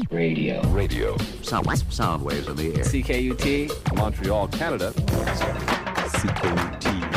Radio. Sound waves in the air. CKUT. Montreal, Canada. CKUT.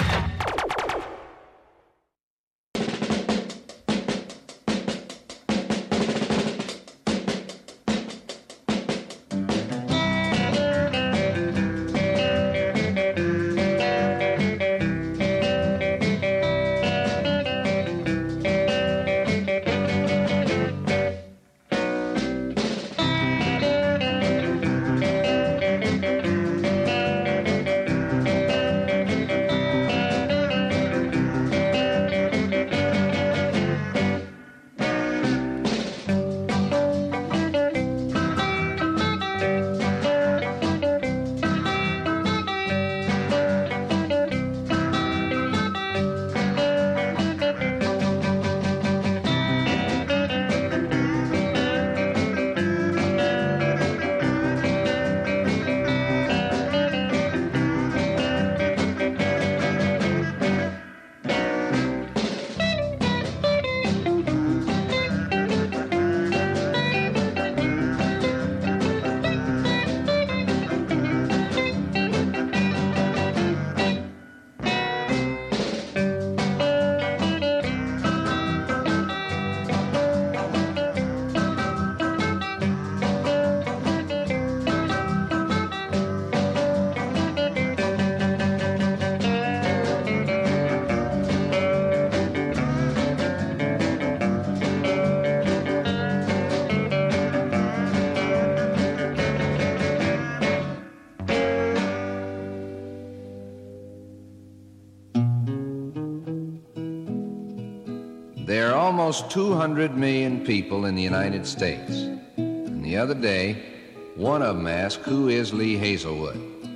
There are almost 200 million people in the United States. And the other day, one of them asked, who is Lee Hazelwood?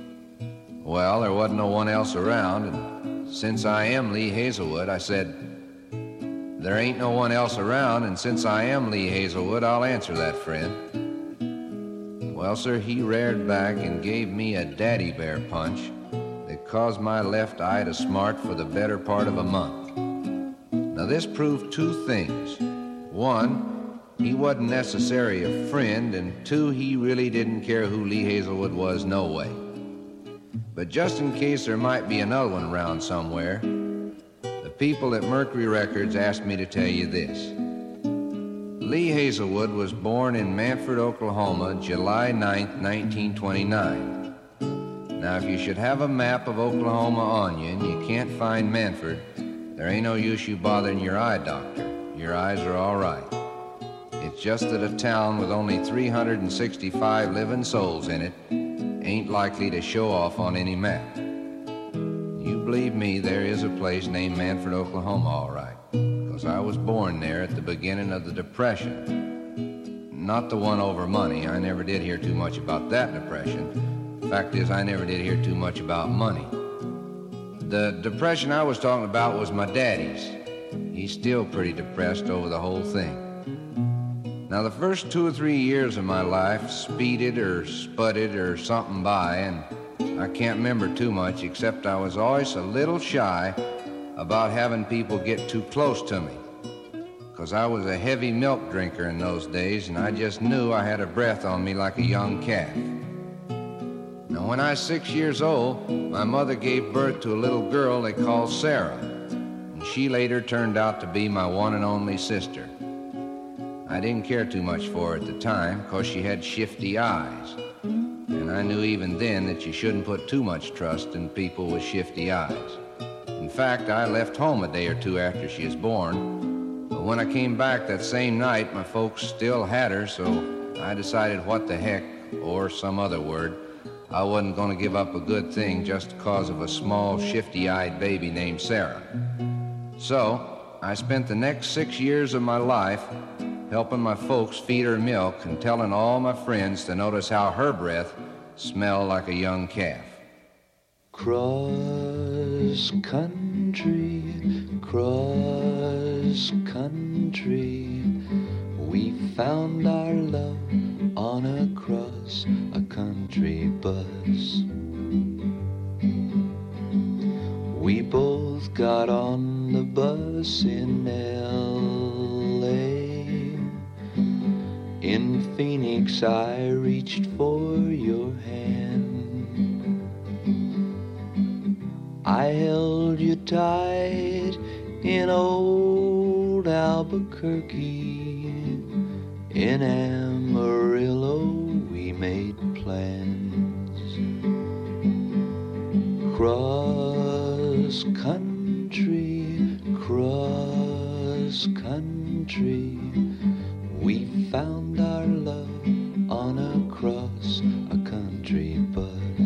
Well, there wasn't no one else around, and since I am Lee Hazelwood, I said, there ain't no one else around, and since I am Lee Hazelwood, I'll answer that, friend. Well, sir, he reared back and gave me a daddy bear punch that caused my left eye to smart for the better part of a month. Now, this proved two things. One, he wasn't necessarily a friend, and two, he really didn't care who Lee Hazelwood was, no way. But just in case there might be another one around somewhere, the people at Mercury Records asked me to tell you this. Lee Hazelwood was born in Manford, Oklahoma, July 9th, 1929. Now, if you should have a map of Oklahoma on you and you can't find Manford, there ain't no use you bothering your eye doctor. Your eyes are all right. It's just that a town with only 365 living souls in it ain't likely to show off on any map. You believe me, there is a place named Manford, Oklahoma, all right, because I was born there at the beginning of the Depression. Not the one over money. I never did hear too much about that Depression. Fact is, I never did hear too much about money. The depression I was talking about was my daddy's. He's still pretty depressed over the whole thing. Now, the first 2 or 3 years of my life speeded or spudded or something by, and I can't remember too much, except I was always a little shy about having people get too close to me, because I was a heavy milk drinker in those days, and I just knew I had a breath on me like a young calf. Now, when I was 6 years old, my mother gave birth to a little girl they called Sarah, and she later turned out to be my one and only sister. I didn't care too much for her at the time, because she had shifty eyes, and I knew even then that you shouldn't put too much trust in people with shifty eyes. In fact, I left home a day or two after she was born, but when I came back that same night, my folks still had her, so I decided what the heck, or some other word, I wasn't going to give up a good thing just because of a small, shifty-eyed baby named Sarah. So, I spent the next 6 years of my life helping my folks feed her milk and telling all my friends to notice how her breath smelled like a young calf. Cross country, we found our love on a cross-country bus. We both got on the bus in L.A. In Phoenix Phoenix, I reached for your hand. I held you tight in old Albuquerque. In Amarillo we made plans. Cross country, we found our love on a cross a country bus.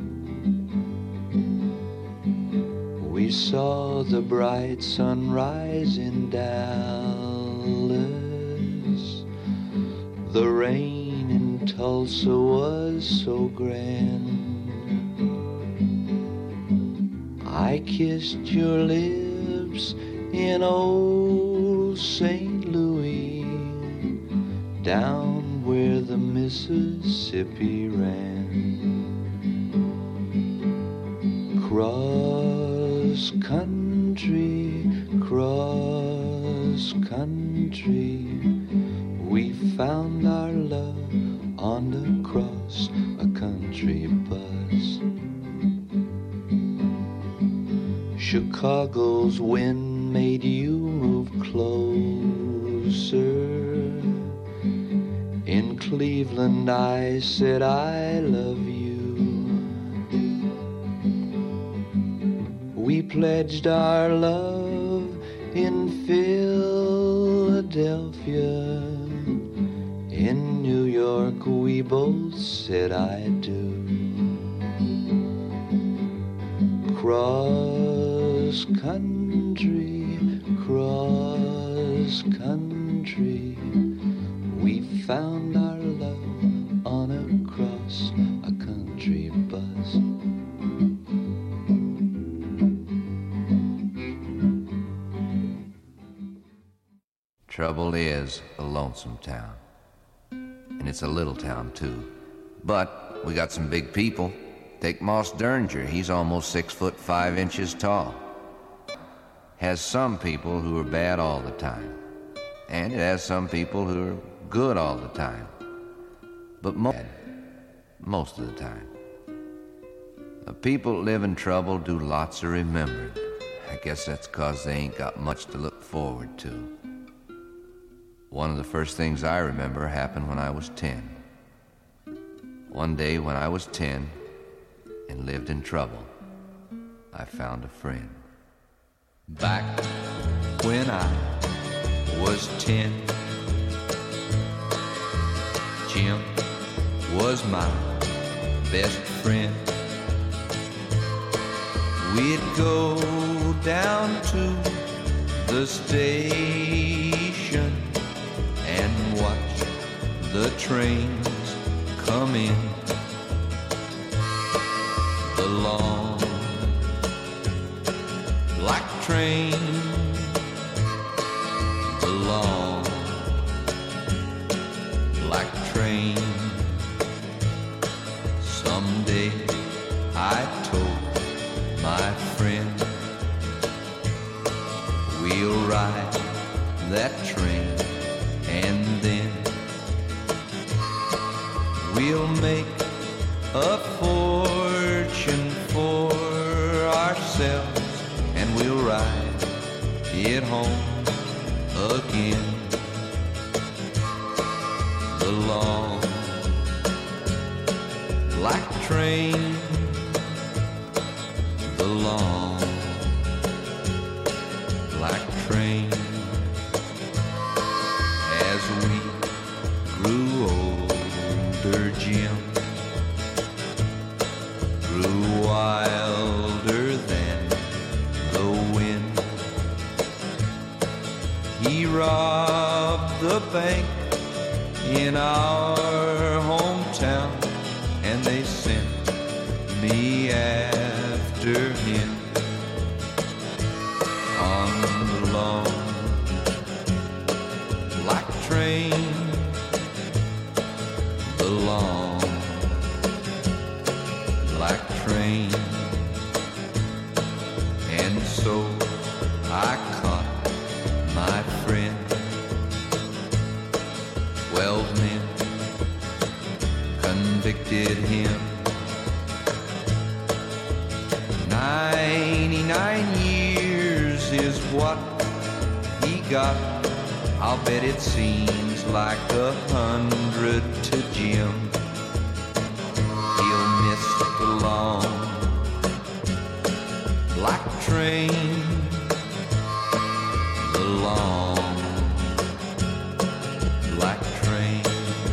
We saw the bright sunrise in Dallas. The rain in Tulsa was so grand. I kissed your lips in old St. Louis, down where the Mississippi ran. Cross country, we found our love on the cross a country bus. Chicago's wind made you move closer. In Cleveland I said I love you. We pledged our love in Philadelphia. In New York we both said I do. Cross country, we found our love on a cross a country bus. Trouble is a lonesome town. And it's a little town, too. But we got some big people. Take Moss Derringer. He's almost 6'5" tall. Has some people who are bad all the time. And it has some people who are good all the time. But most of the time. The people that live in trouble do lots of remembering. I guess that's 'cause they ain't got much to look forward to. One of the first things I remember happened when I was 10. One day when I was 10 and lived in trouble, I found a friend. Back when I was 10, Jim was my best friend. We'd go down to the station and watch the trains come in. The long black train, the long black train. Someday I told my friend, we'll ride that train and then we'll make a fortune for ourselves and we'll ride it home again. The long black train, the long black train. As we grew older, Jim grew wilder than the wind. He robbed the bank in our hometown and they sent me after him. On the long black train, the long black train. And so I caught my friend. 12 men convicted him. 99 years is what he got. I'll bet it seems like 100 to Jim. He'll miss the long black train, the long black train.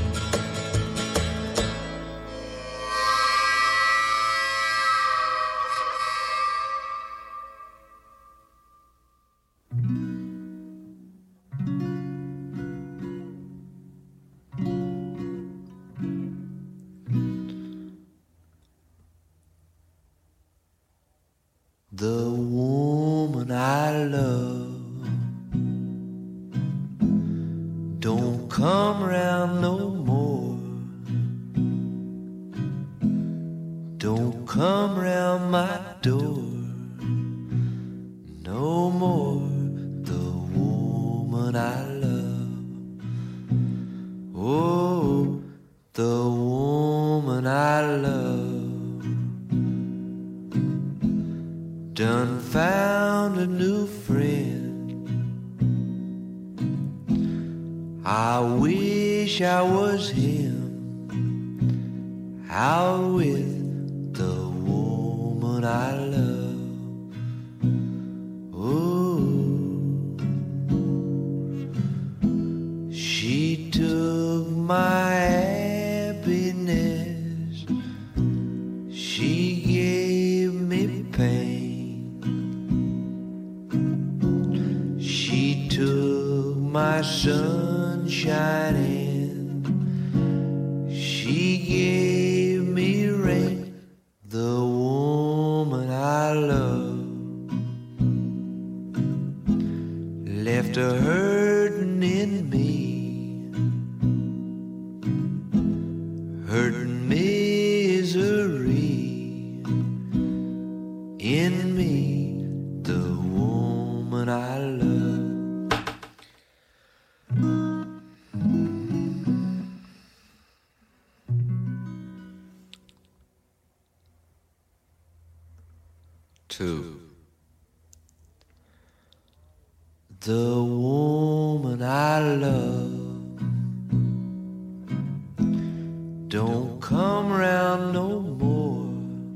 The woman I love don't come round no more. Don't come round my door no more. The woman I love, oh, the woman I love done found a new friend. I wish I was him, out with the woman I love. Oh, she took my happiness, she gave me pain. She took my sunshine and she gave me rain. The woman I love left a hurtin' in me, hurtin' misery in me. The woman I love. Two. The woman I love don't come round no more.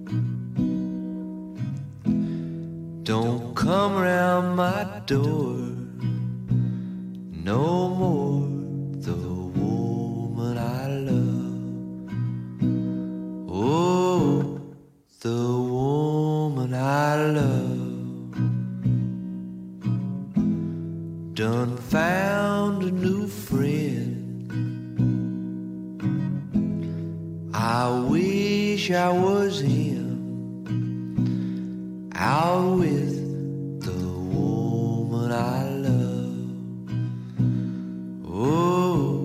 Don't come round my door no more. The woman I love, oh, the woman I love done found a new friend. I wish I was him, out with the woman I love. Oh,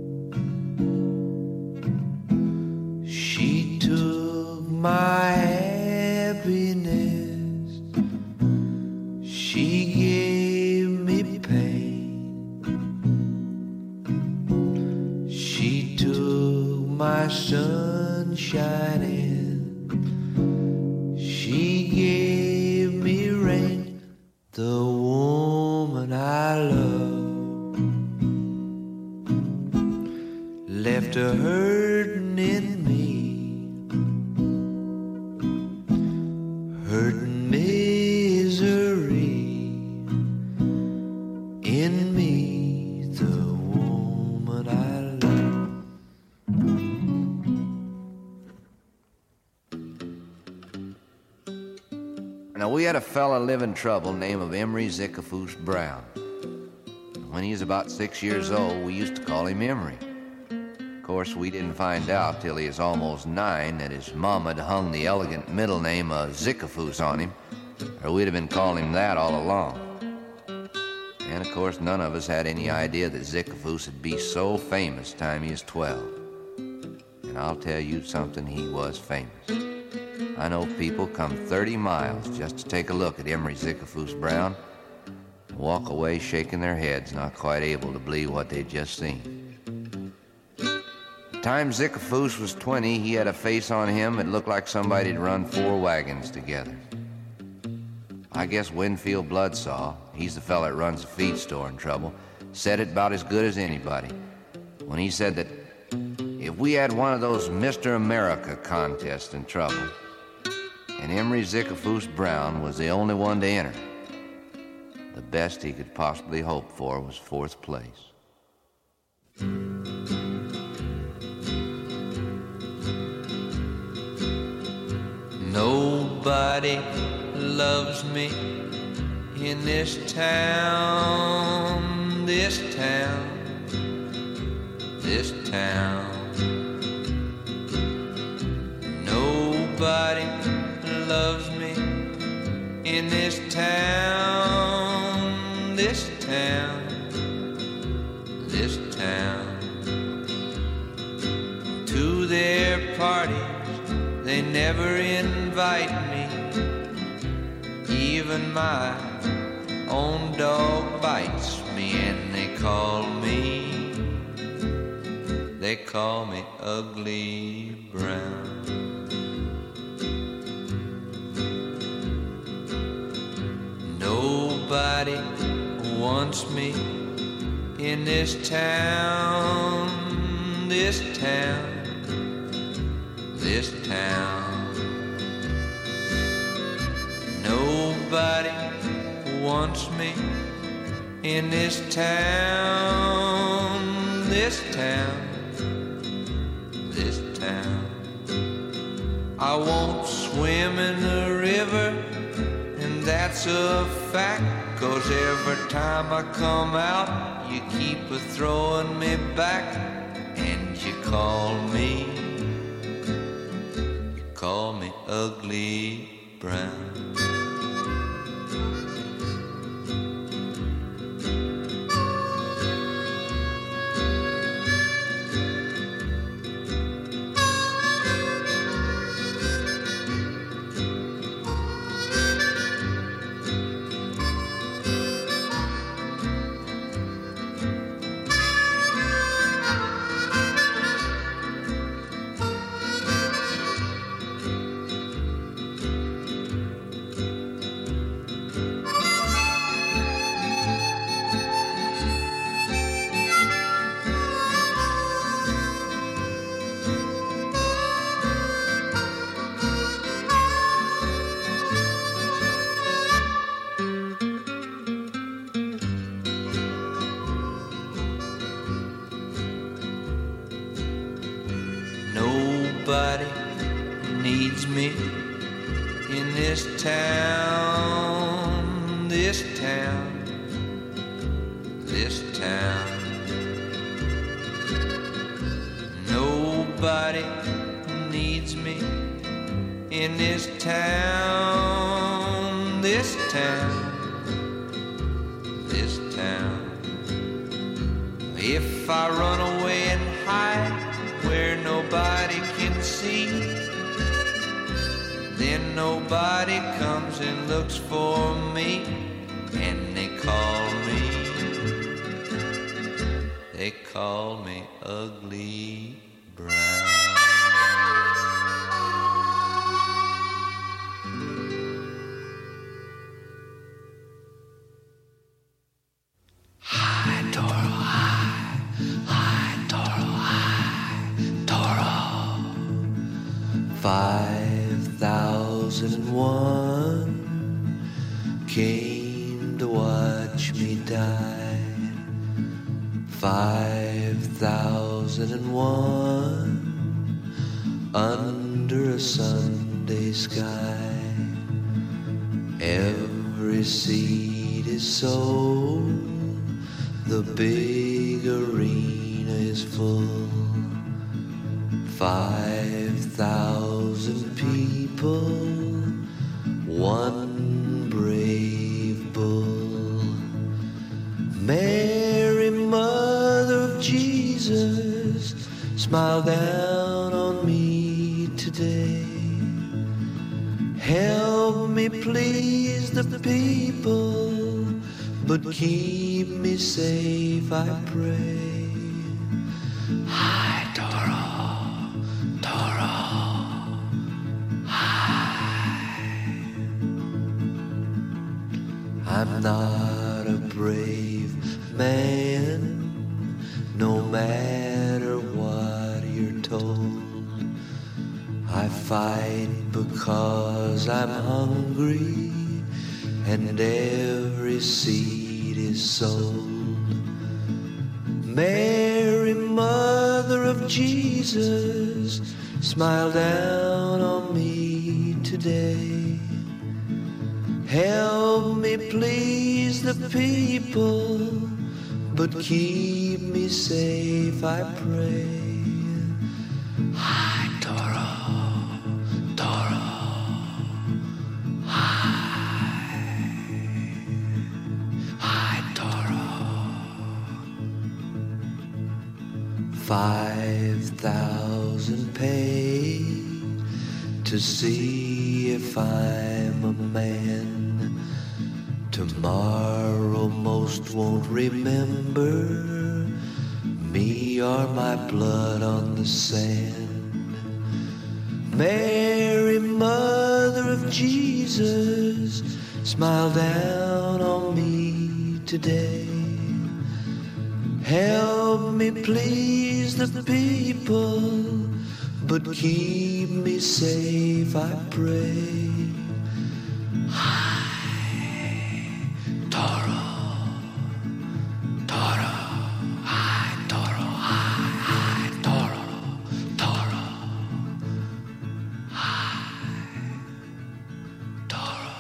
she took my happiness, she gave me pain. She took my sunshine and she gave me rain. The woman I love left a hurtin' in me, hurtin' misery in me. The woman I love. Now, we had a fella live in trouble named of Emery Zickafoose Brown. When he was about 6 years old, we used to call him Emery. Of course, we didn't find out till he was almost 9 that his mom had hung the elegant middle name of Zickafoose on him, or we'd have been calling him that all along. And, of course, none of us had any idea that Zickafoose would be so famous time he was 12. And I'll tell you something, he was famous. I know people come 30 miles just to take a look at Emery Zickafoose Brown and walk away shaking their heads, not quite able to believe what they'd just seen. Time Zickafoose was 20, he had a face on him that looked like somebody'd run 4 wagons together. I guess Winfield Bloodsaw, he's the fella that runs the feed store in Trouble, said it about as good as anybody when he said that if we had one of those Mr. America contests in Trouble and Emery Zickafoose Brown was the only one to enter, the best he could possibly hope for was 4th place. Nobody loves me in this town, this town, this town. Nobody loves me in this town, this town, this town. To their parties they never invite me. Even my own dog bites me, and they call me Ugly Brown. Nobody wants me in this town, this town, this town. Nobody wants me in this town, this town, this town. I won't swim in the river, and that's a fact, 'cause every time I come out, you keep throwing me back, and you call me Ugly Brown. Nobody needs me in this town, this town, this town. Nobody needs me in this town, this town, this town. If I run away and hide where nobody can see, then nobody comes and looks for me, and they call me Ugly Brown. Hi, Toro, hi, hi, Toro, hi, Toro. 5,001 came to watch me die. 5,001 under a Sunday sky. Every seat is sold, the big arena is full. 5,000 people, one brave bull. Mary, Mother of Jesus, smile down on me today. Help me please the people, but keep me safe, I pray. Hi, Toro. I'm not a brave man, no matter what you're told. I fight because I'm hungry, and every seed is sold. Mary, Mother of Jesus, smile down on me today. Help me please the people, but keep me safe, I pray. Hi, Toro, Toro, hi, Toro. 5,000 pay to see if I'm a man. Tomorrow most won't remember me or my blood on the sand. Mary, Mother of Jesus, smile down on me today. Help me please the people, but keep me safe, I pray. Toro, Toro, hi, Toro, hi, Toro, Toro, hi, Toro.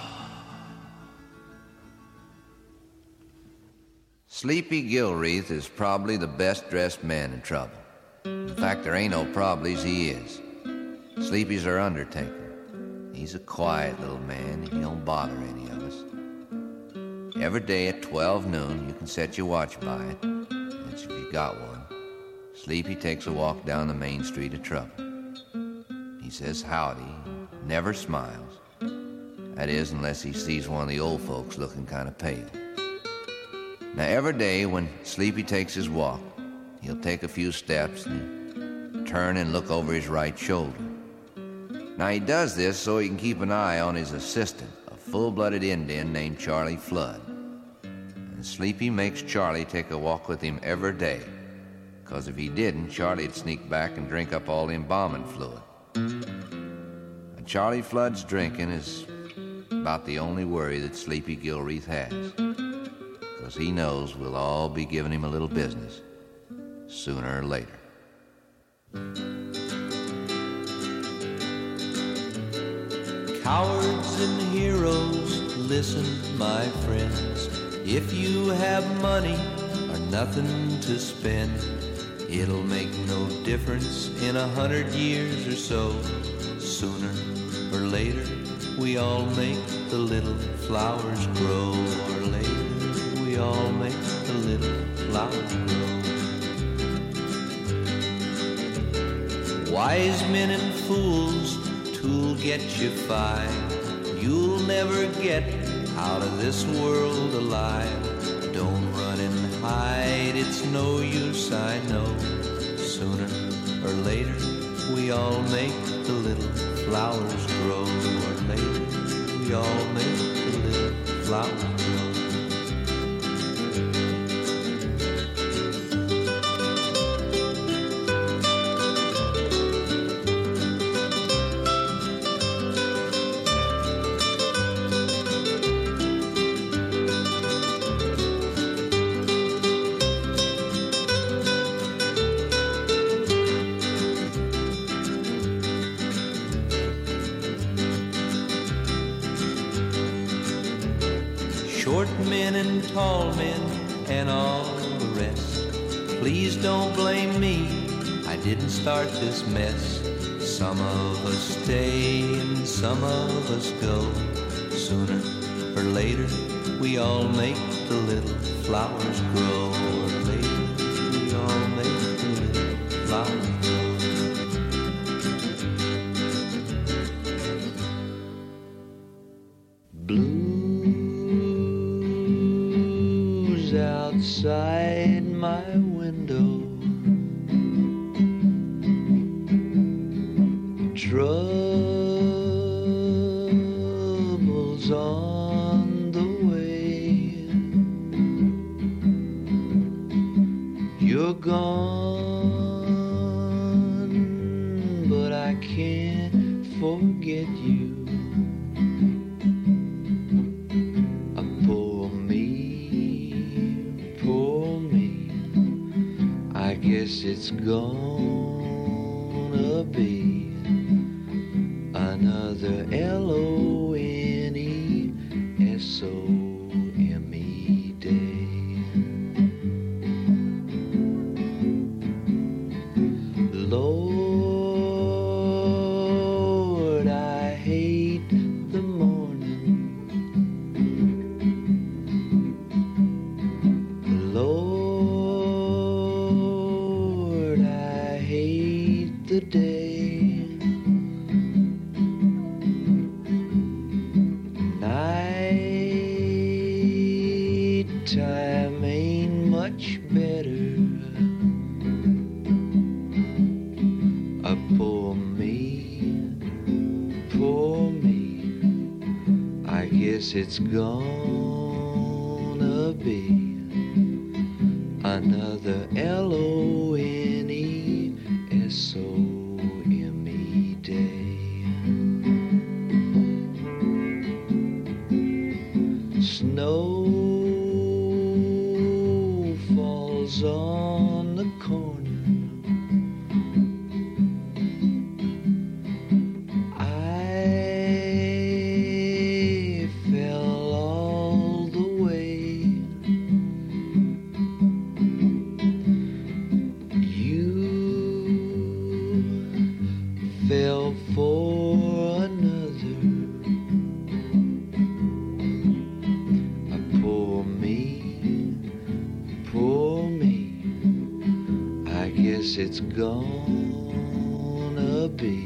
Sleepy Gilreath is probably the best dressed man in trouble. In fact, there ain't no probablys, he is. Sleepy's our undertaker. He's a quiet little man. He don't bother any of us. Every day at 12 noon, you can set your watch by it. That's if you got one. Sleepy takes a walk down the main street of trouble. He says howdy, never smiles. That is, unless he sees one of the old folks looking kind of pale. Now, every day when Sleepy takes his walk, he'll take a few steps and turn and look over his right shoulder. Now, he does this so he can keep an eye on his assistant, a full-blooded Indian named Charlie Flood. And Sleepy makes Charlie take a walk with him every day, because if he didn't, Charlie'd sneak back and drink up all the embalming fluid. And Charlie Flood's drinking is about the only worry that Sleepy Gilreath has, because he knows we'll all be giving him a little business sooner or later. Cowards and heroes, listen, my friends. If you have money or nothing to spend, it'll make no difference in 100 years or so. Sooner or later, we all make the little flowers grow. Or later, we all make the little flowers grow. Wise men and fools, two'll get you fine. You'll never get out of this world alive. Don't run and hide, it's no use, I know. Sooner or later, we all make the little flowers grow. Or later, we all make the little flowers grow. Short men and tall men and all the rest, please don't blame me, I didn't start this mess. Some of us stay and some of us go. Sooner or later, we all make the little flowers grow. Or later, we all make the little flowers grow. Blues outside my window, troubles on the way. I can't forget you. Poor me, I guess it's gonna be another LONESOME day. Lord, I hate the morning. Lord, I hate the day. Nighttime ain't much better. Poor me, I guess it's gonna be another LONESOME day. Snow falls on the corner. I fell all the way. You fell for another. Poor me, I guess it's gonna be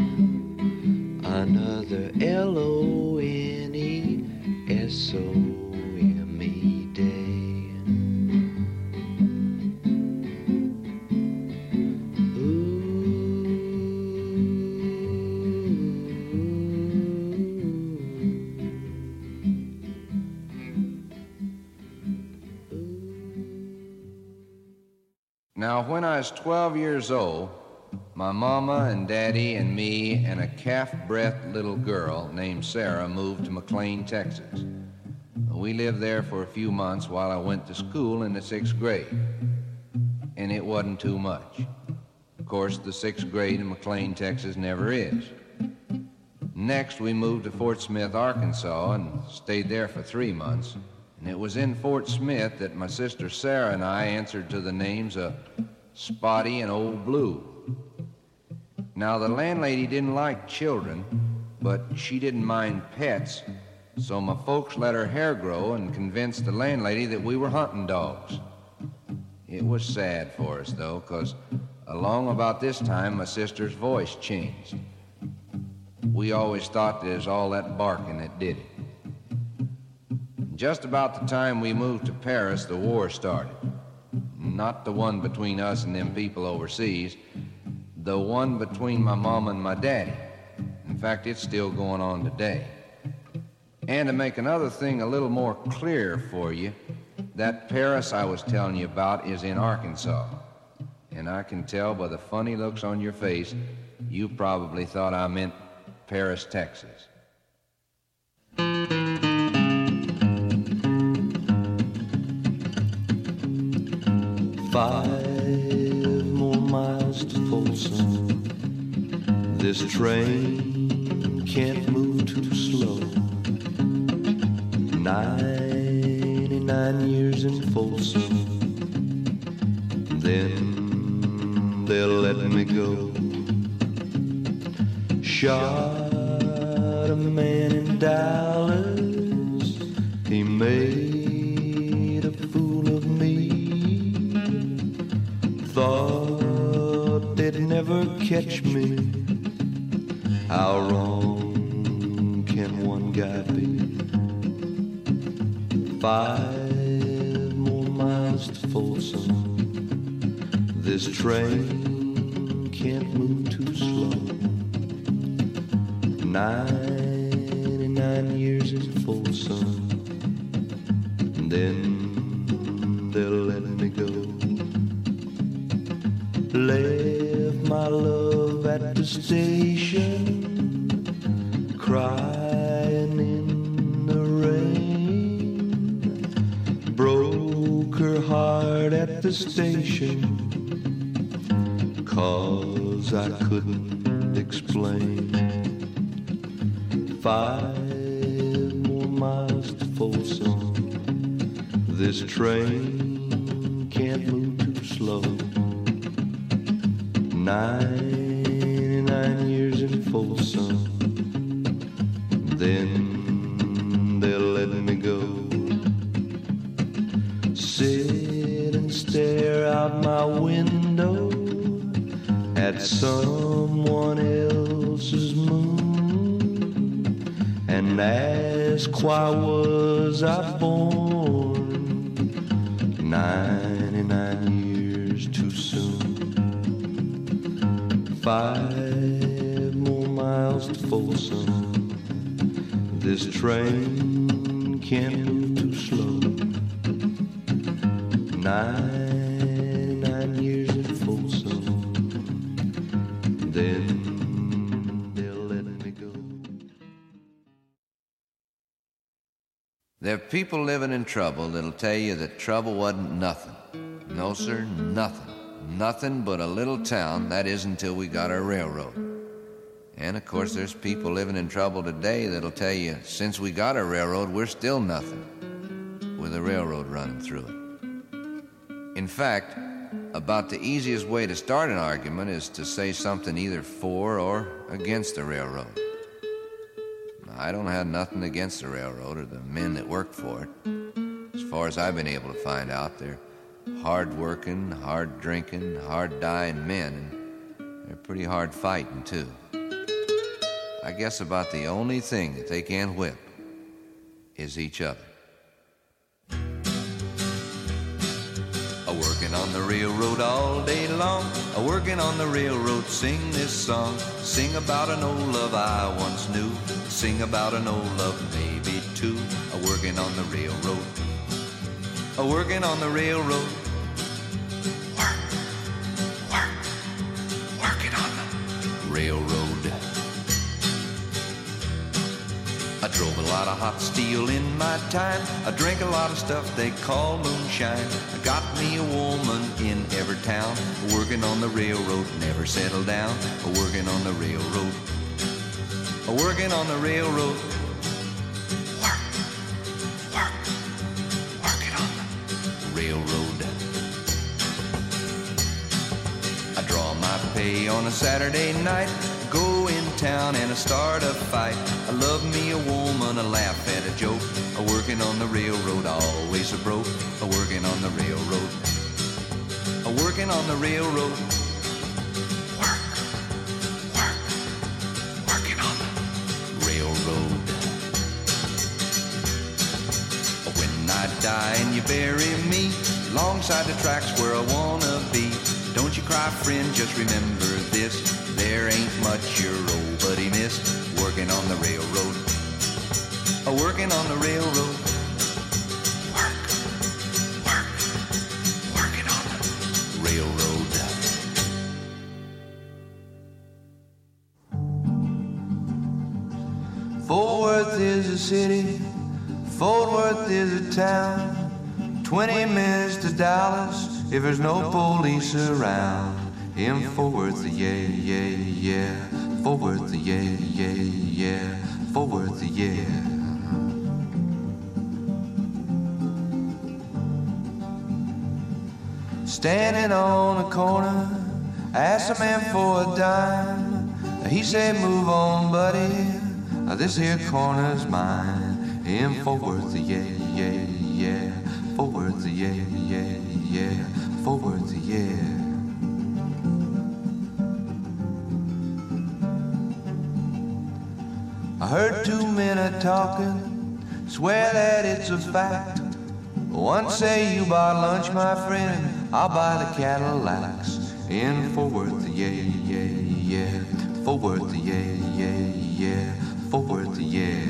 another LONESOME day. Now, when I was 12 years old, my mama and daddy and me and a calf-breathed little girl named Sarah moved to McLean, Texas. We lived there for a few months while I went to school in the 6th grade, and it wasn't too much. Of course, the 6th grade in McLean, Texas never is. Next, we moved to Fort Smith, Arkansas, and stayed there for 3 months. And it was in Fort Smith that my sister Sarah and I answered to the names of Spotty and Old Blue. Now, the landlady didn't like children, but she didn't mind pets, so my folks let her hair grow and convinced the landlady that we were hunting dogs. It was sad for us, though, 'cause along about this time, my sister's voice changed. We always thought that it was all that barking that did it. Just about the time we moved to Paris, the war started. Not the one between us and them people overseas, the one between my mom and my daddy. In fact, it's still going on today. And to make another thing a little more clear for you, that Paris I was telling you about is in Arkansas. And I can tell by the funny looks on your face, you probably thought I meant Paris, Texas. 5 more miles to Folsom. This train can't move too slow. 99 years in Folsom, then they'll let me go. Shot a man in Dallas, he made a fool of me. Thought they'd never catch me. How wrong can one guy be? 5 more miles to Folsom. This train can't move too slow. 99 years in Folsom, then they'll let me go. Left my love at the station, crying in the rain. Broke her heart at the station, 'cause I couldn't explain. 5 more miles to Folsom. This train can't move too slow. 99 years in Folsom, then they'll let me go. Sit and stare out my window at someone else's moon and ask why was I born 99 years too soon. 5 more miles to Folsom. This train can't move too slow. 99 years in Folsom, then they'll let me go. There are people living in trouble that'll tell you that trouble wasn't nothing. No, sir, nothing. Nothing but a little town, that is until we got our railroad. And, of course, there's people living in trouble today that'll tell you since we got our railroad, we're still nothing, with a railroad running through it. In fact, about the easiest way to start an argument is to say something either for or against the railroad. I don't have nothing against the railroad or the men that work for it. As far as I've been able to find out, they're hard-working, hard-drinking, hard-dying men, and they're pretty hard fighting, too. I guess about the only thing that they can't whip is each other. A-working on the railroad all day long, a-working on the railroad, sing this song. Sing about an old love I once knew, sing about an old love maybe two. A-working on the railroad, a-working on the railroad. Work, work, working on the railroad. I drove a lot of hot steel in my time. I drank a lot of stuff they call moonshine. I got me a woman in every town. Working on the railroad, never settle down. Working on the railroad, working on the railroad. Work, work, working on the railroad. I draw my pay on a Saturday night, go in town and I start a fight. I love me a woman, I laugh at a joke. A working on the railroad, always a broke. A working on the railroad, a working on the railroad. Work, work, working on the railroad. When I die and you bury me alongside the tracks where I wanna be, don't you cry, friend, just remember this. There ain't much your old buddy missed. Working on the railroad, working on the railroad. Work, work, working on the railroad. Fort Worth is a city, Fort Worth is a town. 20 minutes to Dallas if there's no police around. In Fort Worth, yeah, yeah, yeah. Fort Worth, yeah, yeah, yeah. Fort Worth, yeah. Standing on a corner, asked a man for a dime. He said, move on, buddy, this here corner's mine. In Fort Worth, yeah, yeah, yeah. Fort Worth, yeah, yeah, yeah. Fort Worth, yeah. I heard 2 men a talking, swear that it's a fact. One say you buy lunch, my friend, I'll buy the Cadillacs. In Fort Worth, yeah, yeah, yeah. Fort Worth, yeah, yeah, yeah. Fort Worth, yeah.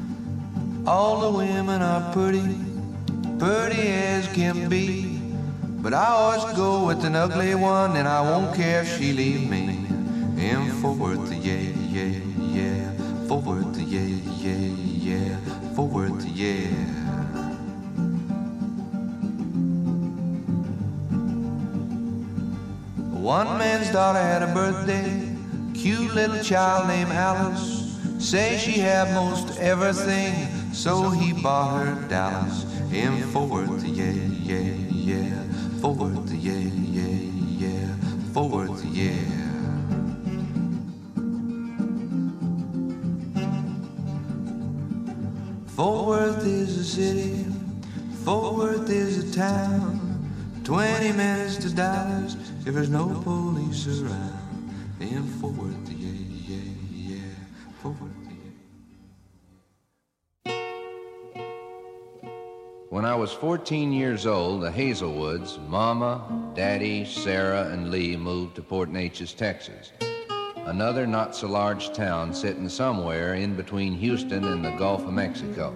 All the women are pretty, pretty as can be. But I always go with an ugly one, and I won't care if she leave me. In Fort Worth, yeah, yeah, yeah. Fort Worth, yeah, yeah, yeah. Fort Worth, yeah. One man's daughter had a birthday, cute little child named Alice. Say she had most everything, so he bought her Dallas. In Fort Worth, yeah, yeah, yeah. Fort Worth, yeah, yeah, yeah. Fort Worth, yeah. Fort Worth is a city, Fort Worth is a town. 20 minutes to Dallas if there's no police around. In Fort Worth, yeah, yeah, yeah. Fort Worth, yeah. When I was 14 years old, the Hazelwoods, Mama, Daddy, Sarah, and Lee moved to Port Neches, Texas, another not-so-large town sitting somewhere in between Houston and the Gulf of Mexico.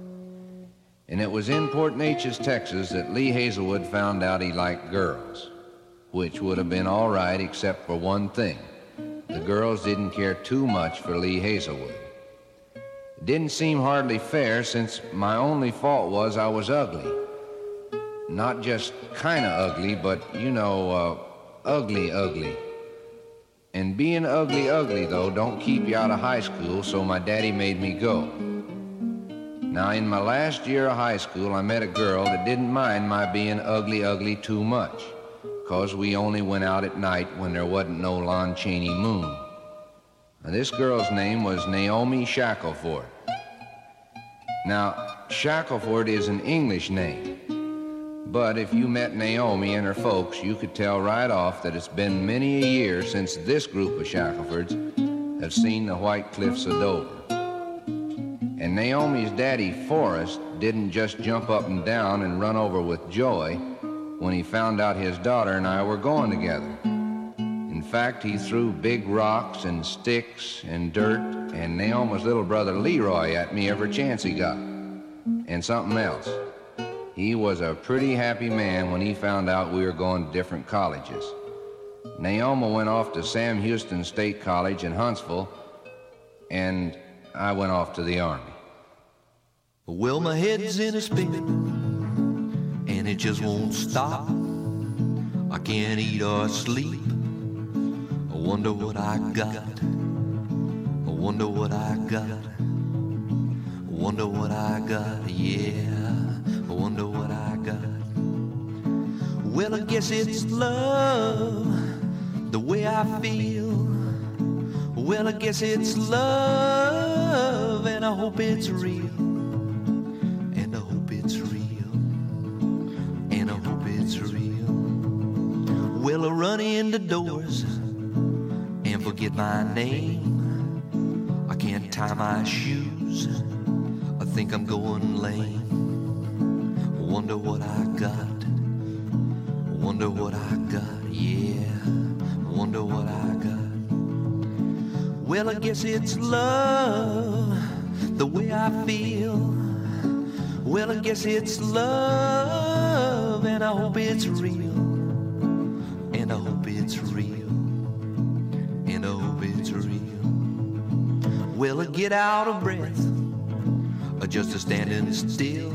And it was in Port Neches, Texas, that Lee Hazelwood found out he liked girls, which would have been all right except for one thing. The girls didn't care too much for Lee Hazelwood. It didn't seem hardly fair, since my only fault was I was ugly. Not just kind of ugly, but, you know, ugly. And being ugly, though, don't keep you out of high school, so my daddy made me go. Now, in my last year of high school, I met a girl that didn't mind my being ugly too much, 'cause we only went out at night when there wasn't no Lon Chaney moon. Now, this girl's name was Naomi Shackelford. Now, Shackelford is an English name, but if you met Naomi and her folks, you could tell right off that it's been many a year since this group of Shacklefords have seen the White Cliffs of Dover. And Naomi's daddy, Forrest, didn't just jump up and down and run over with joy when he found out his daughter and I were going together. In fact, he threw big rocks and sticks and dirt and Naomi's little brother Leroy at me every chance he got. And something else. He was a pretty happy man when he found out we were going to different colleges. Naomi went off to Sam Houston State College in Huntsville, and I went off to the Army. Well, my head's in a spin, and it just won't stop. I can't eat or sleep. I wonder what I got. I wonder what I got. I wonder what I got, yeah. I wonder what I got. Well, I guess it's love, the way I feel. Well, I guess it's love, and I hope it's real. And I hope it's real. And I hope it's real. Well, I run into doors and forget my name. I can't tie my shoes. I think I'm going lame. I wonder what I got. I wonder what I got, yeah. I wonder what I got. Well, I guess it's love, the way I feel. Well, I guess it's love, and I hope it's real. And I hope it's real. And I hope it's real. Well, I get out of breath, just a standing still.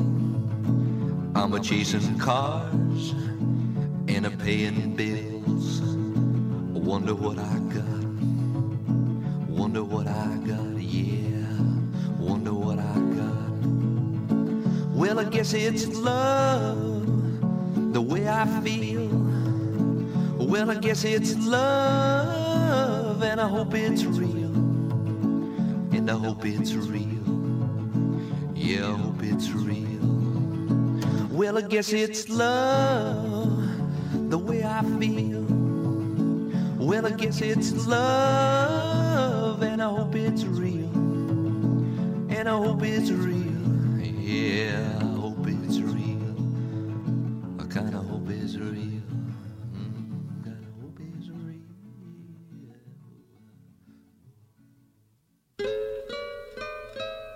I'm a chasing cars and a paying bills. I wonder what I got. Wonder what I got, yeah. Wonder what I got. Well, I guess it's love, the way I feel. Well, I guess it's love, and I hope it's real. And I hope it's real. Yeah, I hope it's real. Well, I guess it's love, the way I feel. Well, I guess it's love, and I hope it's real. And I hope it's real. Yeah, I hope it's real. I kind of hope it's real. Kind of hope it's real.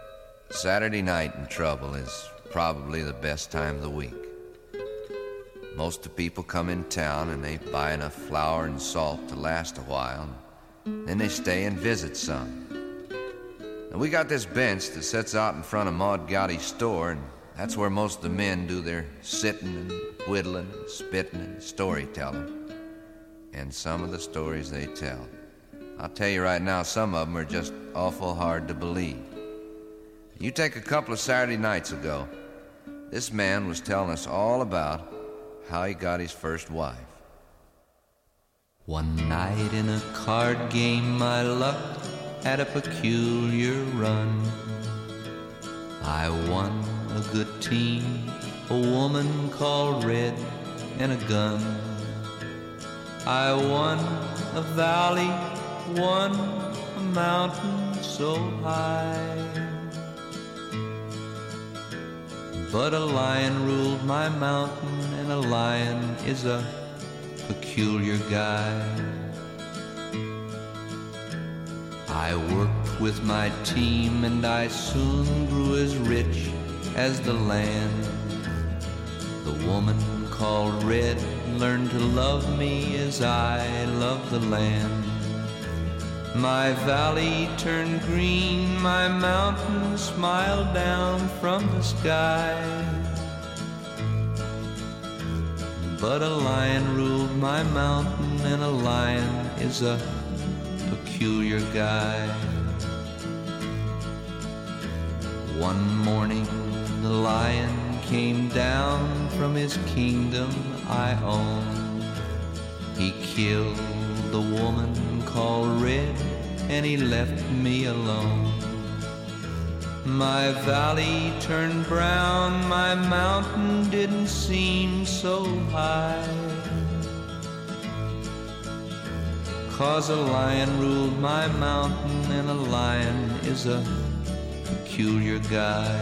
Saturday night in trouble is probably the best time of the week. Most of the people come in town and they buy enough flour and salt to last a while. And then they stay and visit some. And we got this bench that sits out in front of Maud Gowdy's store, and that's where most of the men do their sitting and whittling and spitting and storytelling. And some of the stories they tell, I'll tell you right now, some of them are just awful hard to believe. You take a couple of Saturday nights ago, this man was telling us all about how he got his first wife. One night in a card game, my luck had a peculiar run. I won a good team, a woman called Red, and a gun. I won a valley, won a mountain so high. But a lion ruled my mountain, and a lion is a peculiar guy. I worked with my team, and I soon grew as rich as the land. The woman called Red learned to love me as I love the land. My valley turned green, my mountain smiled down from the sky. But a lion ruled my mountain, and a lion is a peculiar guy. One morning the lion came down from his kingdom I own. He killed the woman called Red, and he left me alone. My valley turned brown, my mountain didn't seem so high. 'Cause a lion ruled my mountain, and a lion is a peculiar guy.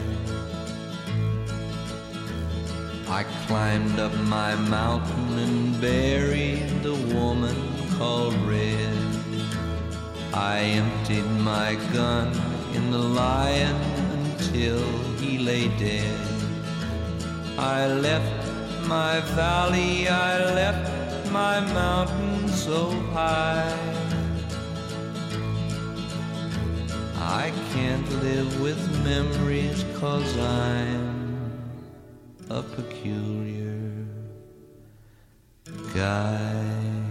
I climbed up my mountain and buried the woman called Red. I emptied my gun in the lion until he lay dead. I left my valley, I left my mountain so high. I can't live with memories 'cause I'm a peculiar guy.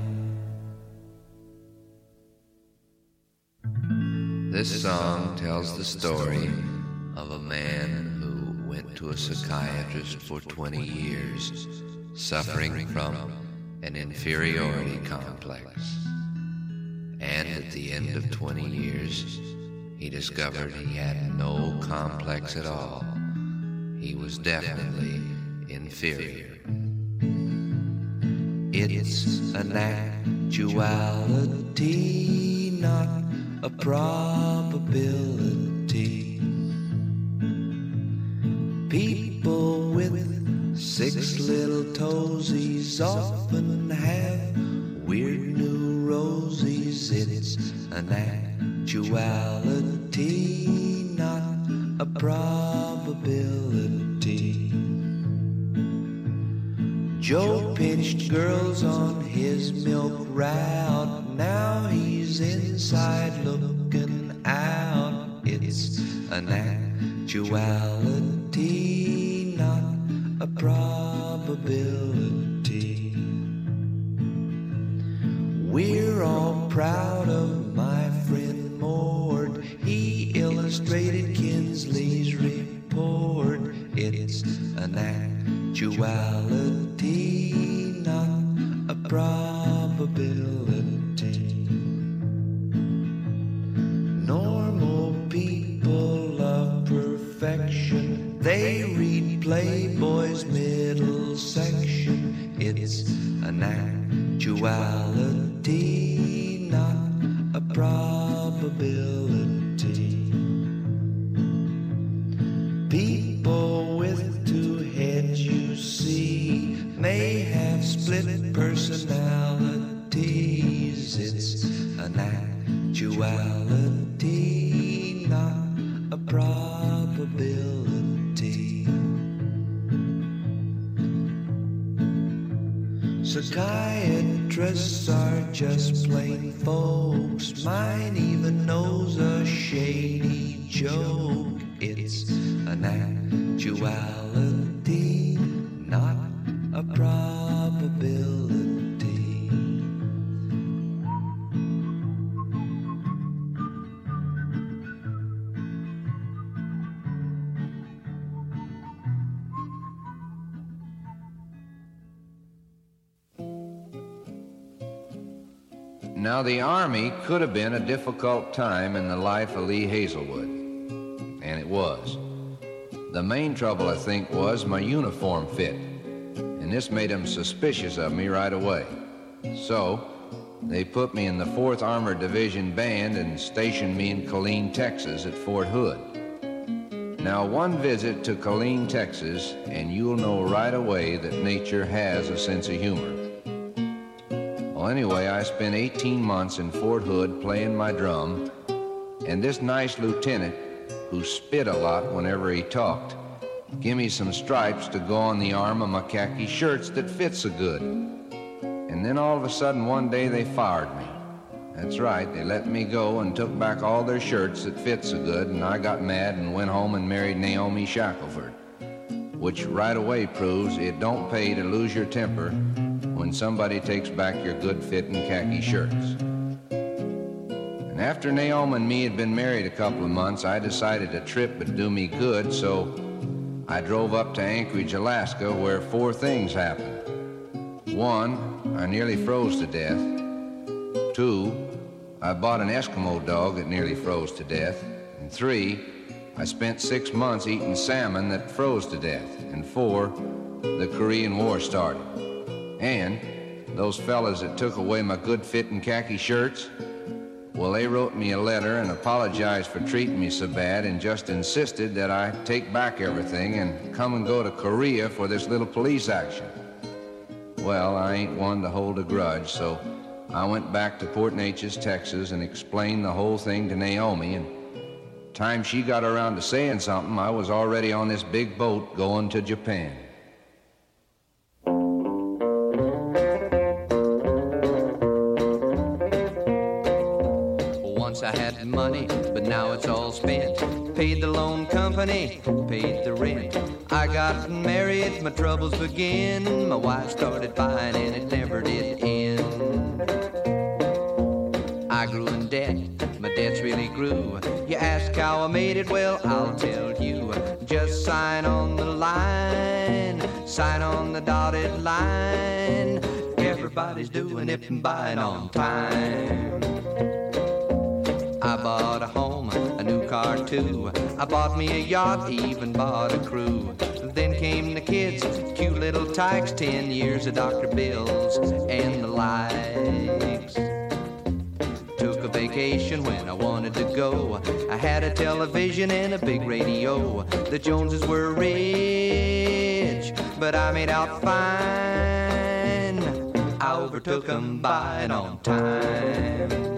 This song tells the story of a man who went to a psychiatrist for 20 years, suffering from an inferiority complex. And at the end of 20 years, he discovered he had no complex at all. He was definitely inferior. It's an actuality, not a probability. People with 6 little toesies often have weird neuroses. It's an actuality, not a probability. Joe pitched girls on his milk route. Now he's inside looking out. It's an actuality, not a probability. We're all proud of my friend Mord. He illustrated Kinsley's report. It's an actuality, not a probability. Normal people love perfection. They read Playboy's middle section. It's an actuality, not a probability. People with 2 heads, you see, may have split personalities. It's an actuality, not a probability. Psychiatrists are just plain folks. Mine even knows a shady joke. It's an actuality, not a probability. Now, the Army could have been a difficult time in the life of Lee Hazelwood, and it was. The main trouble, I think, was my uniform fit, and this made them suspicious of me right away. So, they put me in the 4th Armored Division Band and stationed me in Killeen, Texas at Fort Hood. Now, one visit to Killeen, Texas, and you'll know right away that nature has a sense of humor. Well, anyway, I spent 18 months in Fort Hood playing my drum, and this nice lieutenant, who spit a lot whenever he talked, give me some stripes to go on the arm of my khaki shirts that fit so good. And then all of a sudden one day they fired me. That's right, they let me go and took back all their shirts that fit so good, and I got mad and went home and married Naomi Shackelford, which right away proves it don't pay to lose your temper when somebody takes back your good-fitting khaki shirts. And after Naomi and me had been married a couple of months, I decided a trip would do me good, so I drove up to Anchorage, Alaska, where 4 things happened. 1, I nearly froze to death. 2, I bought an Eskimo dog that nearly froze to death. And 3, I spent 6 months eating salmon that froze to death. And 4, the Korean War started. And those fellas that took away my good-fitting khaki shirts, well, they wrote me a letter and apologized for treating me so bad and just insisted that I take back everything and come and go to Korea for this little police action. Well, I ain't one to hold a grudge, so I went back to Port Neches, Texas, and explained the whole thing to Naomi, and time she got around to saying something, I was already on this big boat going to Japan. Once I had money, but now it's all spent. Paid the loan company, paid the rent. I got married, my troubles began. My wife started buying and it never did end. I grew in debt, my debts really grew. You ask how I made it, well, I'll tell you. Just sign on the line, sign on the dotted line. Everybody's doing it and buying on time. I bought a home, a new car too. I bought me a yacht, even bought a crew. Then came the kids, cute little tykes, 10 years of Dr. Bills and the likes. Took a vacation when I wanted to go. I had a television and a big radio. The Joneses were rich, but I made out fine. I overtook them buying on time.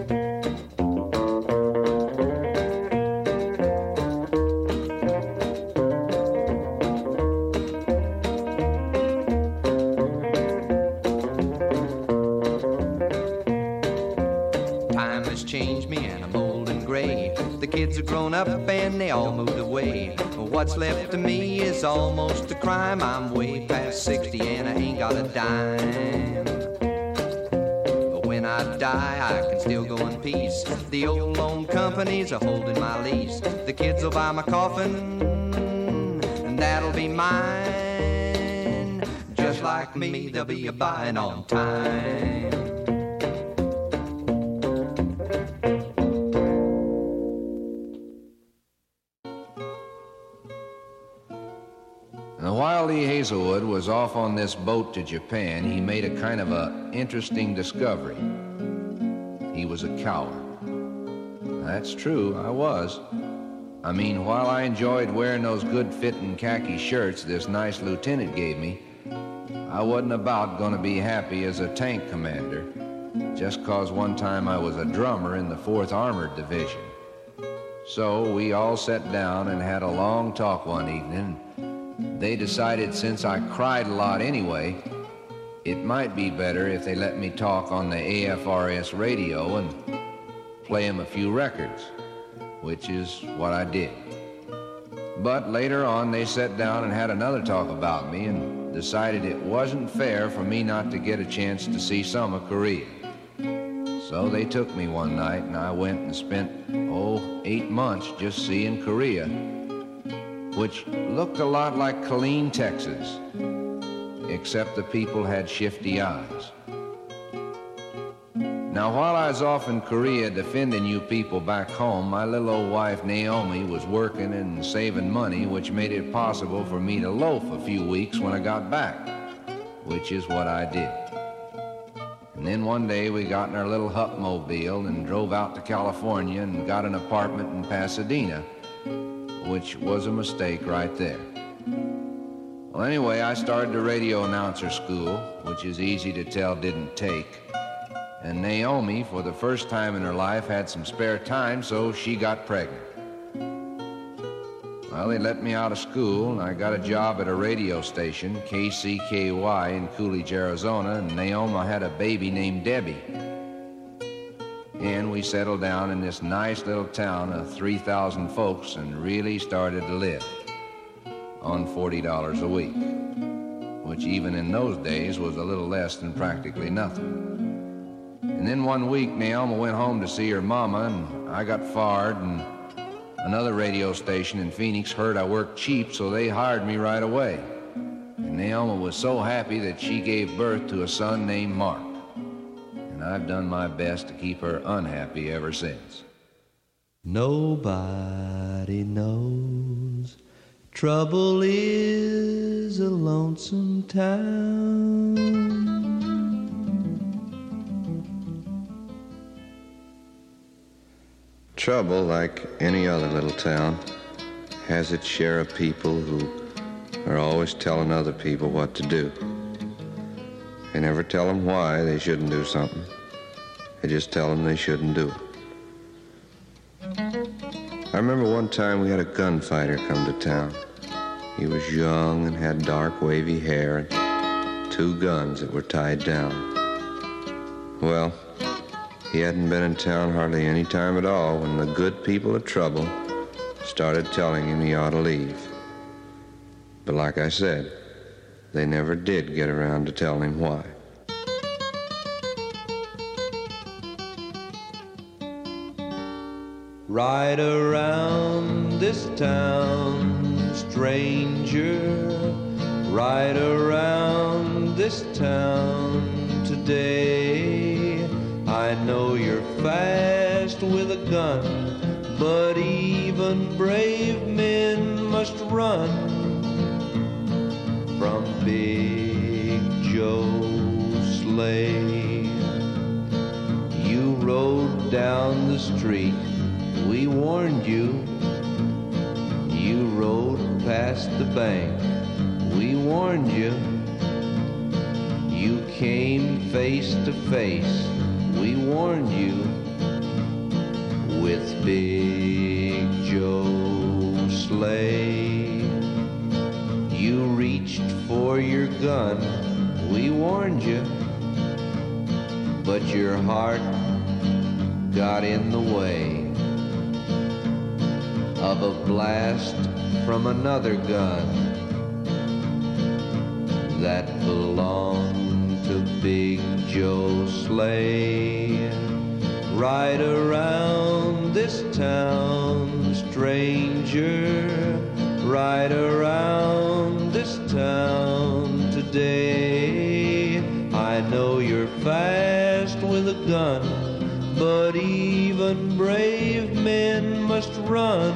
Changed me and I'm old and gray. The kids are grown up and they all moved away. What's left of me is almost a crime. I'm way past 60 and I ain't got a dime. But when I die I can still go in peace. The old loan companies are holding my lease. The kids will buy my coffin and that'll be mine. Just like me they'll be a buying on time. While Lee Hazelwood was off on this boat to Japan, he made a kind of a interesting discovery. He was a coward. That's true, I was. I mean, while I enjoyed wearing those good-fitting khaki shirts this nice lieutenant gave me, I wasn't about gonna be happy as a tank commander, just 'cause one time I was a drummer in the 4th Armored Division. So we all sat down and had a long talk one evening. They decided since I cried a lot anyway, it might be better if they let me talk on the AFRS radio and play them a few records, which is what I did. But later on, they sat down and had another talk about me and decided it wasn't fair for me not to get a chance to see some of Korea. So they took me one night, and I went and spent, 8 months just seeing Korea, which looked a lot like Killeen, Texas, except the people had shifty eyes. Now, while I was off in Korea defending you people back home, my little old wife Naomi was working and saving money, which made it possible for me to loaf a few weeks when I got back, which is what I did. And then one day we got in our little Hupmobile and drove out to California and got an apartment in Pasadena, which was a mistake right there. Well, anyway, I started the radio announcer school, which is easy to tell didn't take. And Naomi, for the first time in her life, had some spare time, so she got pregnant. Well, they let me out of school, and I got a job at a radio station, KCKY in Coolidge, Arizona, and Naomi had a baby named Debbie. And we settled down in this nice little town of 3,000 folks and really started to live on $40 a week, which even in those days was a little less than practically nothing. And then one week, Naomi went home to see her mama, and I got fired, and another radio station in Phoenix heard I worked cheap, so they hired me right away. And Naomi was so happy that she gave birth to a son named Mark. And I've done my best to keep her unhappy ever since. Nobody knows trouble is a lonesome town. Trouble, like any other little town, has its share of people who are always telling other people what to do. They never tell them why they shouldn't do something. They just tell them they shouldn't do it. I remember one time we had a gunfighter come to town. He was young and had dark, wavy hair and 2 guns that were tied down. Well, he hadn't been in town hardly any time at all when the good people of trouble started telling him he ought to leave. But like I said, they never did get around to telling him why. Ride around this town, stranger. Ride around this town today. I know you're fast with a gun, but even brave men must run from Big Joe's sleigh. You rode down the street, we warned you. You rode past the bank, we warned you. You came face to face, we warned you, with Big Joe's sleigh. You reached for your gun, we warned you, but your heart got in the way of a blast from another gun that belonged to Big Joe's sleigh. Ride around this town, stranger. Ride around this town today. I know you're fast with a gun, but even brave men must run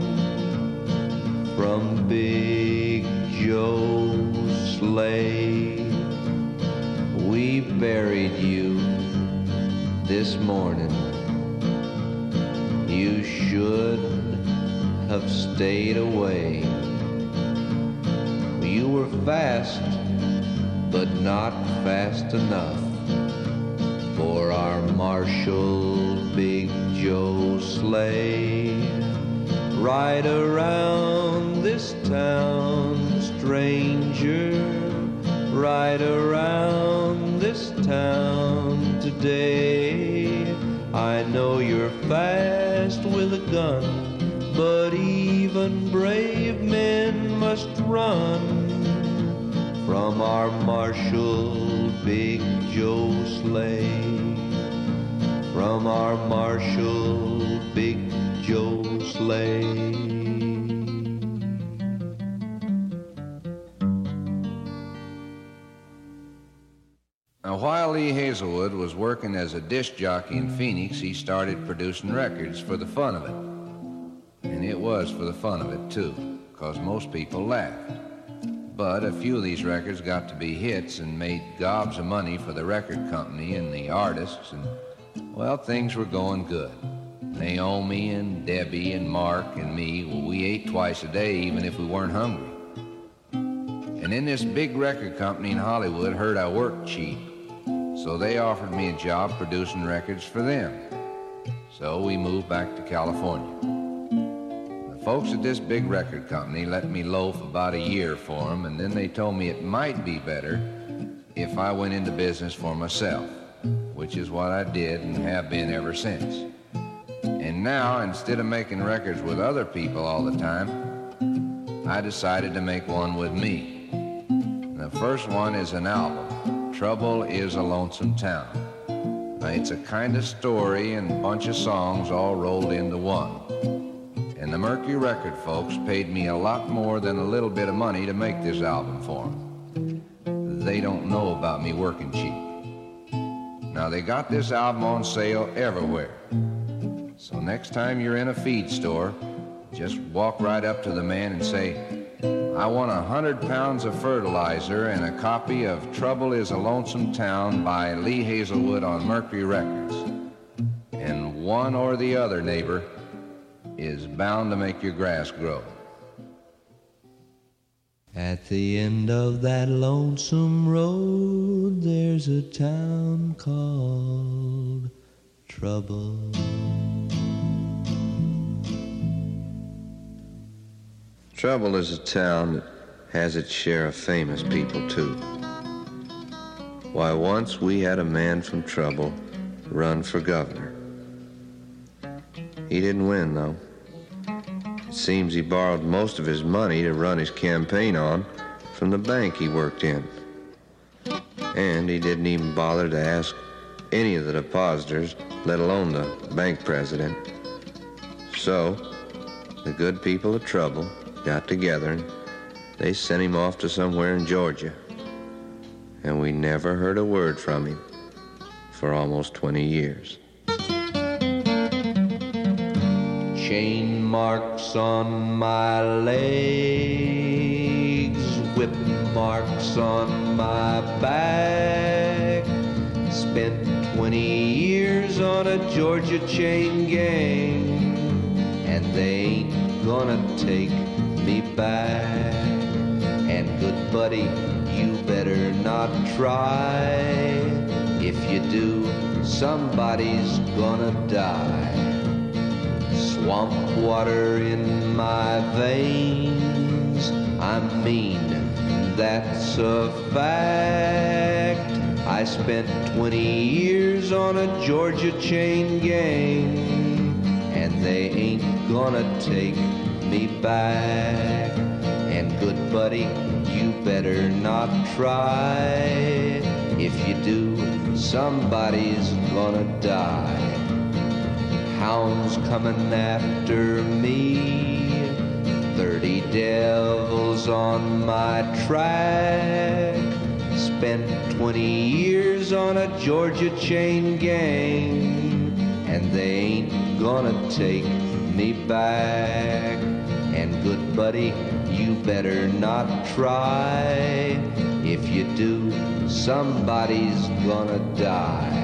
from Big Joe's sleigh. We buried you this morning. You should have stayed away. You were fast, but not fast enough for our Marshal Big Joe sleigh. Ride around this town, stranger. right around this town today. I know you're fast with a gun, but even brave men must run from our Marshal Big Joe sleigh. From our Marshal Big Joe sleigh. Now, while Lee Hazelwood was working as a disc jockey in Phoenix, he started producing records for the fun of it. And it was for the fun of it, too, because most people laughed. But a few of these records got to be hits and made gobs of money for the record company and the artists, and, well, things were going good. Naomi and Debbie and Mark and me, well, we ate twice a day even if we weren't hungry. And then this big record company in Hollywood heard I worked cheap, so they offered me a job producing records for them. So we moved back to California. The folks at this big record company let me loaf about a year for them, and then they told me it might be better if I went into business for myself, which is what I did and have been ever since. And now, instead of making records with other people all the time, I decided to make one with me. The first one is an album, Trouble is a Lonesome Town. Now, it's a kind of story and a bunch of songs all rolled into one. And the Mercury record folks paid me a lot more than a little bit of money to make this album for them. They don't know about me working cheap. Now, they got this album on sale everywhere. So next time you're in a feed store, just walk right up to the man and say, I want 100 pounds of fertilizer and a copy of Trouble is a Lonesome Town by Lee Hazelwood on Mercury Records. And one or the other, neighbor, is bound to make your grass grow. At the end of that lonesome road, there's a town called Trouble. Trouble is a town that has its share of famous people, too. Why, once we had a man from Trouble run for governor. He didn't win, though. It seems he borrowed most of his money to run his campaign on from the bank he worked in. And he didn't even bother to ask any of the depositors, let alone the bank president. So, the good people of Trouble got together and they sent him off to somewhere in Georgia. And we never heard a word from him for almost 20 years. Chain marks on my legs, whip marks on my back. Spent 20 years on a Georgia chain gang, and they ain't gonna take me back. And good buddy, you better not try. If you do, somebody's gonna die. Swamp water in my veins, I'm mean, that's a fact. I spent 20 years on a Georgia chain gang, and they ain't gonna take me back. And good buddy, you better not try. If you do, somebody's gonna die. Hounds coming after me, 30 devils on my track. Spent 20 years on a Georgia chain gang, and they ain't gonna take me back. And good buddy, you better not try. If you do, somebody's gonna die.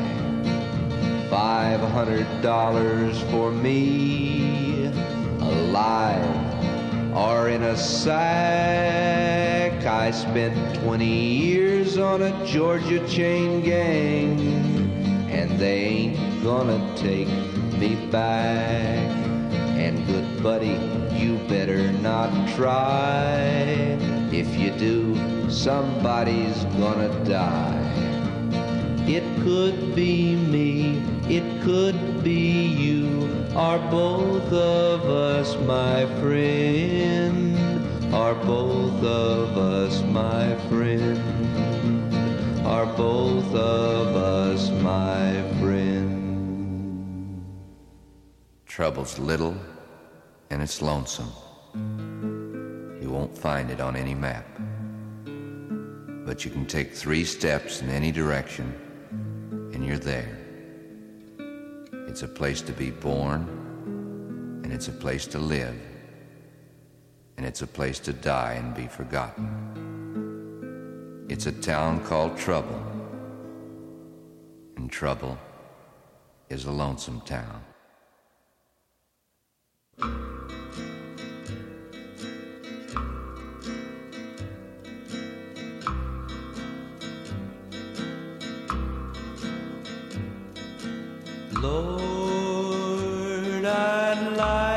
$500 for me, alive or in a sack. I spent 20 years on a Georgia chain gang, and they ain't gonna take me back. And good buddy, you better not try. If you do, somebody's gonna die. It could be me, it could be you, or both of us, my friend, or both of us, my friend, or both of us, my friend. Trouble's little and it's lonesome. You won't find it on any map. But you can take 3 steps in any direction and you're there. It's a place to be born, and it's a place to live, and it's a place to die and be forgotten. It's a town called Trouble, and Trouble is a lonesome town. Lord, I'd like